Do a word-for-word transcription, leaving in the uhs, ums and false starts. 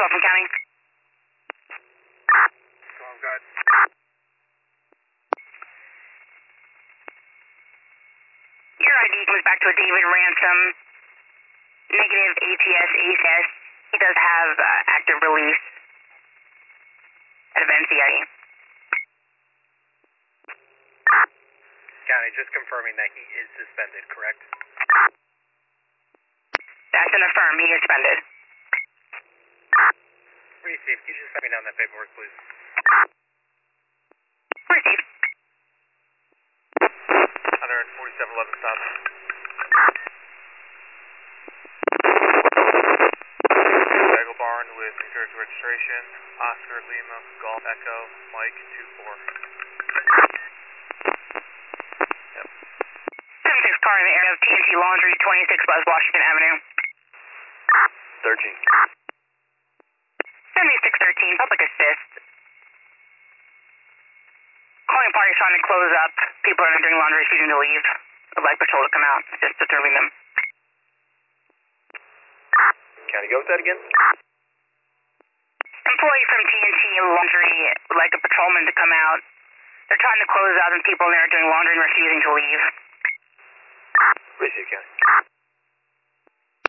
twelve from County. twelve, good. Your I D comes back to a David Ransom, negative A T S A C S. He does have uh, active release out of N C I E. County, just confirming that he is suspended, correct? That's an affirm. He is suspended. Received. Can you just send me down that paperwork, please? Received. one forty-seven eleven stop. Bagel Barn with New Jersey registration. Oscar Lima Golf Echo Mike two four. Yep. seventy-six car in the area of T N T Laundry, twenty-six West Washington Avenue. thirteen. seventy-six thirteen, public assist. Calling parties trying to close up. People are doing laundry, refusing to leave. Would like patrol to come out, just disturbing them. County, go with that again? Employee from T N T Laundry would like a patrolman to come out. They're trying to close out and people in there are doing laundry and refusing to leave. Receive, County.